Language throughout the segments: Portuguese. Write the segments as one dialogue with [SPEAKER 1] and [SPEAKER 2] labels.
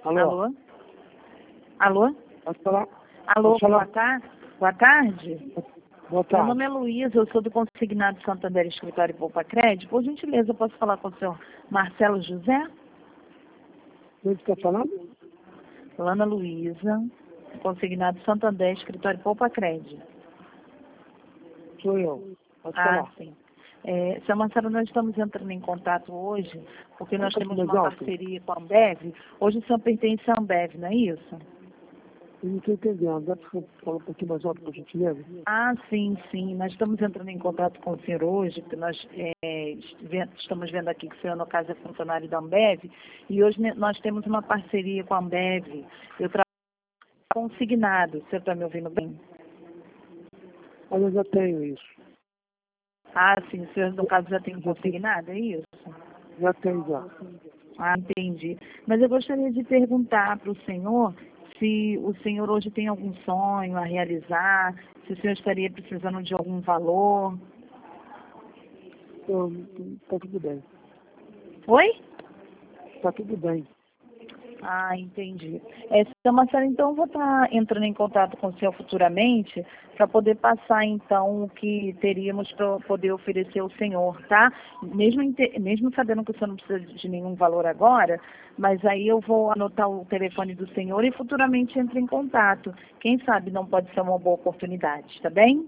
[SPEAKER 1] Alô?
[SPEAKER 2] Alô? Alô?
[SPEAKER 1] Pode falar?
[SPEAKER 2] Alô,
[SPEAKER 1] Pode falar.
[SPEAKER 2] boa tarde. Boa tarde.
[SPEAKER 1] Boa
[SPEAKER 2] Meu
[SPEAKER 1] tarde.
[SPEAKER 2] nome é Luísa, eu sou do Consignado Santander Escritório Poupa Crédito. Por gentileza, eu posso falar com o senhor Marcelo José?
[SPEAKER 1] Quem está falando?
[SPEAKER 2] Ana Luísa, Consignado Santander Escritório Poupa Crédito.
[SPEAKER 1] Sou eu. Pode
[SPEAKER 2] Ah,
[SPEAKER 1] falar.
[SPEAKER 2] sim. Seu Marcelo, nós estamos entrando em contato hoje, porque nós temos
[SPEAKER 1] Mais
[SPEAKER 2] uma
[SPEAKER 1] alto?
[SPEAKER 2] parceria com a Ambev. Hoje o senhor pertence à Ambev, não é isso?
[SPEAKER 1] Eu não estou entendendo. Dá para falar um pouquinho mais alto, por gentileza?
[SPEAKER 2] Ah, sim, sim. Nós estamos entrando em contato com o senhor hoje, porque nós estamos vendo aqui que o senhor, no caso, é funcionário da Ambev, e hoje nós temos uma parceria com a Ambev. Eu trabalho consignado. O senhor está me ouvindo bem?
[SPEAKER 1] Olha, eu já tenho isso.
[SPEAKER 2] Ah, sim. O senhor, no caso, já tem consignado, é isso?
[SPEAKER 1] Já tenho já.
[SPEAKER 2] Ah, entendi. Mas eu gostaria de perguntar para o senhor se o senhor hoje tem algum sonho a realizar, se o senhor estaria precisando de algum valor.
[SPEAKER 1] Então, tá tudo bem.
[SPEAKER 2] Oi?
[SPEAKER 1] Tá tudo bem.
[SPEAKER 2] Ah, entendi. Seu Marcelo, então eu vou estar entrando em contato com o senhor futuramente para poder passar então o que teríamos para poder oferecer ao senhor, tá? Mesmo sabendo que o senhor não precisa de nenhum valor agora, mas aí eu vou anotar o telefone do senhor e futuramente entro em contato. Quem sabe não pode ser uma boa oportunidade, tá bem?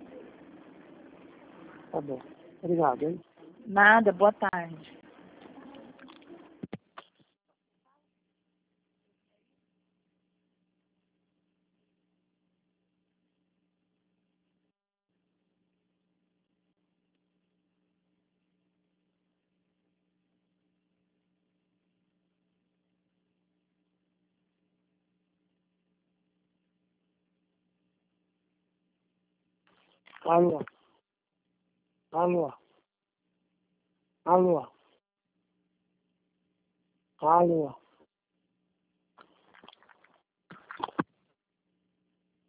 [SPEAKER 1] Tá bom. Obrigado, hein?
[SPEAKER 2] Nada, boa tarde.
[SPEAKER 1] Alô? Alô? Alô? Alô?